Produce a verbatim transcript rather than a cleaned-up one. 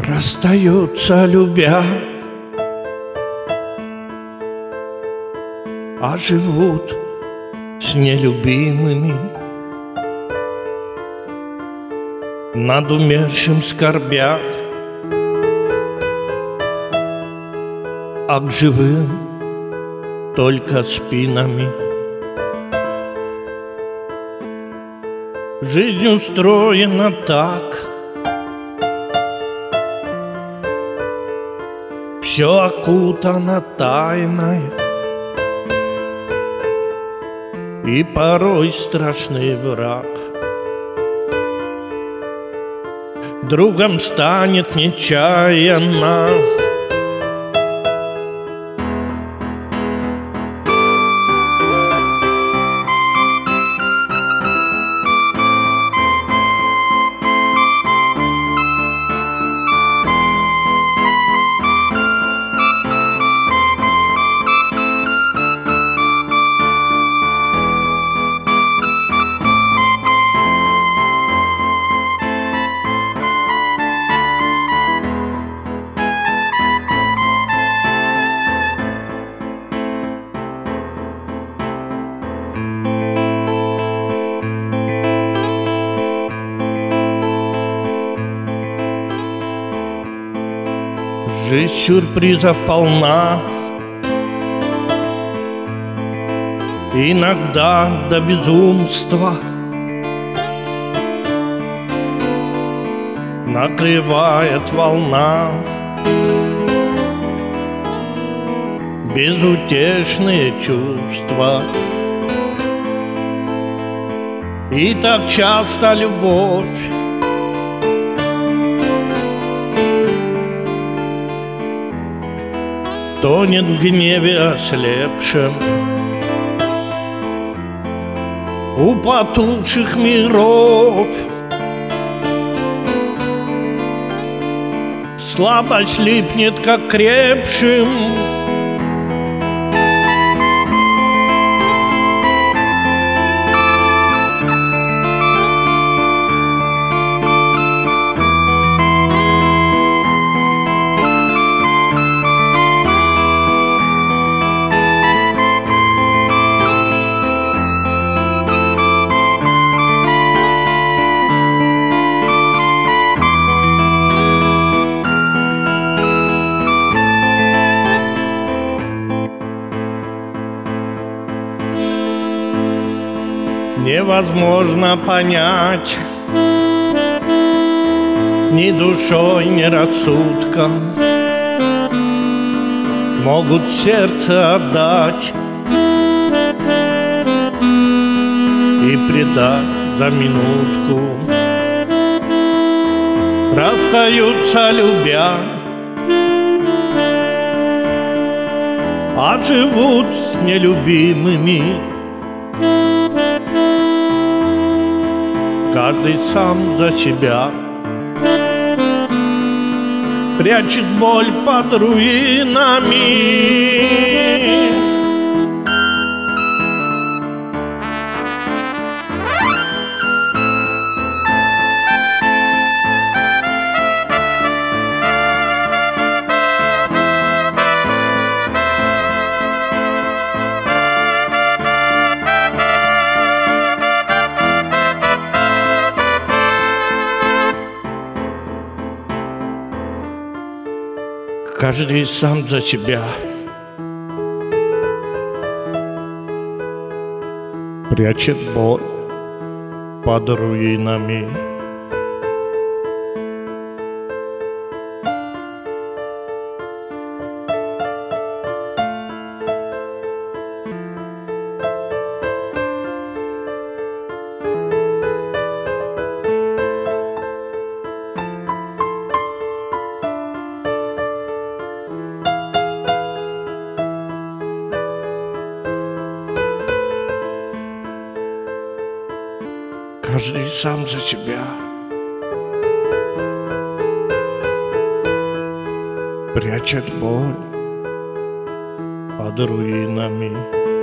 Расстаются, любя, а живут с нелюбимыми. Над умершим скорбят, а к живым только спинами. Жизнь устроена так, все окутано тайной, и порой страшный враг другом станет нечаянно. Жизнь сюрпризов полна, иногда до безумства. Накрывает волна безутешные чувства. И так часто любовь тонет в гневе ослепшем у потухших миров. Слабость липнет, как крепшим невозможно понять ни душой, ни рассудком. Могут сердце отдать и предать за минутку. Расстаются, любя, а живут с нелюбимыми. Каждый сам за себя прячет боль под руинами. Каждый сам за себя прячет боль под руинами. Каждый сам за себя прячет боль под руинами.